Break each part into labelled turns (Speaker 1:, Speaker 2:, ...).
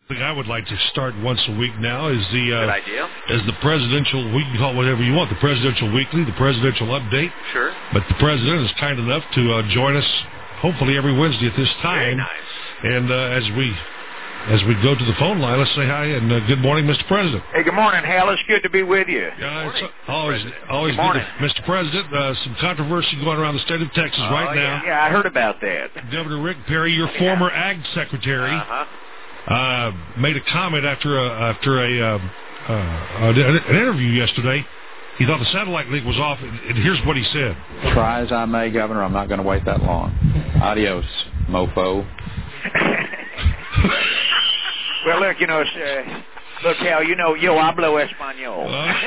Speaker 1: thing I would like to start once a week now is the
Speaker 2: Good idea.
Speaker 1: is the presidential. We can call it whatever you want. The presidential weekly, the presidential update.
Speaker 2: Sure.
Speaker 1: But the president is kind enough to join us, hopefully every Wednesday at this time.
Speaker 2: Very nice.
Speaker 1: And as we go to the phone line, let's say hi and good morning, Mr. President.
Speaker 3: Hey, good morning, Hal. It's good to be with you.
Speaker 1: It's always good to, Mr. President. Some controversy going around the state of Texas right now.
Speaker 3: Yeah, I heard about that.
Speaker 1: Governor Rick Perry, your former Ag Secretary, made a comment after an interview yesterday. He thought the satellite link was off, and here's what he said.
Speaker 4: Try as I may, Governor, I'm not going to wait that long. Adios, mofo.
Speaker 3: Well, look, look, Hal, yo hablo español.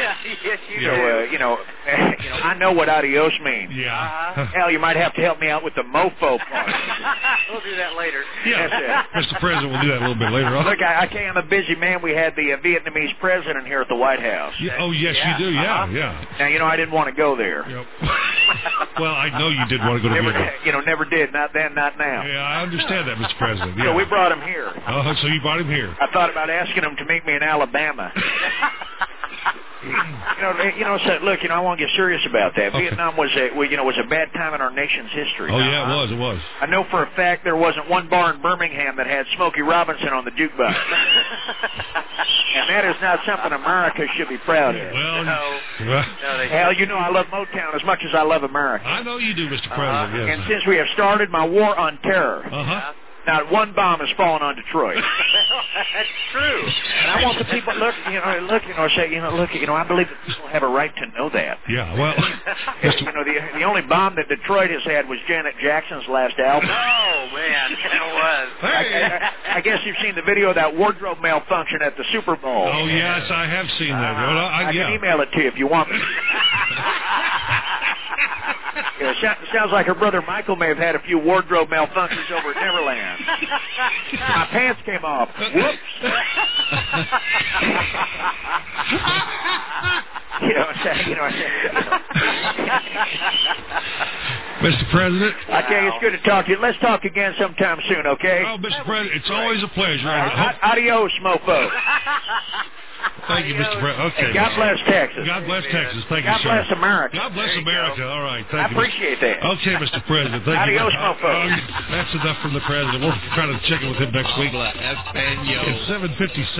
Speaker 3: I know what adios means.
Speaker 1: Yeah.
Speaker 3: Hal, you might have to help me out with the mofo part.
Speaker 2: We'll do that later.
Speaker 1: Yeah, Mr. President, we'll do that a little bit later on.
Speaker 3: Look, I I'm a busy man. We had the Vietnamese president here at the White House.
Speaker 1: Yeah, oh, yes, you do. Yeah.
Speaker 3: Now, I didn't want to go there.
Speaker 1: Yep. Well, I know you did want to go to Vietnam.
Speaker 3: Never did. Not then, not now.
Speaker 1: Yeah, I understand that, Mr. President. Yeah.
Speaker 3: So we brought him here.
Speaker 1: Oh, so you brought him here.
Speaker 3: I thought about asking him to meet me in Alabama. So look, I want to get serious about that.
Speaker 1: Okay.
Speaker 3: Vietnam was a bad time in our nation's history.
Speaker 1: Oh, yeah, it was.
Speaker 3: I know for a fact there wasn't one bar in Birmingham that had Smokey Robinson on the jukebox. And that is not something America should be proud of.
Speaker 1: Well,
Speaker 3: Hal, I love Motown as much as I love America.
Speaker 1: I know you do, Mr. President. Yes.
Speaker 3: And since we have started my war on terror, not one bomb has fallen on Detroit.
Speaker 2: That's true.
Speaker 3: And I want the people I believe that people have a right to know that.
Speaker 1: Yeah, well,
Speaker 3: the only bomb that Detroit has had was Janet Jackson's last album.
Speaker 2: Oh man, it was.
Speaker 1: Hey.
Speaker 3: I guess you've seen the video of that wardrobe malfunction at the Super Bowl.
Speaker 1: Oh yes, I have seen that.
Speaker 3: I can email it to you if you want me. Sounds like her brother Michael may have had a few wardrobe malfunctions over at Neverland. My pants came off. Whoops.
Speaker 1: Mr. President.
Speaker 3: Okay, it's good to talk to you. Let's talk again sometime soon, okay?
Speaker 1: Oh, Mr. President, it's always a pleasure.
Speaker 3: Adios, mofo.
Speaker 1: Thank you, Mr. President. Okay.
Speaker 3: And God bless Texas.
Speaker 1: God bless Texas. Thank you, sir.
Speaker 3: God bless America.
Speaker 1: God bless America. All right. Thank you.
Speaker 3: I appreciate that.
Speaker 1: Okay, Mr. President. Thank you.
Speaker 3: Adios, mofo.
Speaker 1: That's enough from the President. We'll try to check in with him next week.
Speaker 5: It's
Speaker 1: 7:57.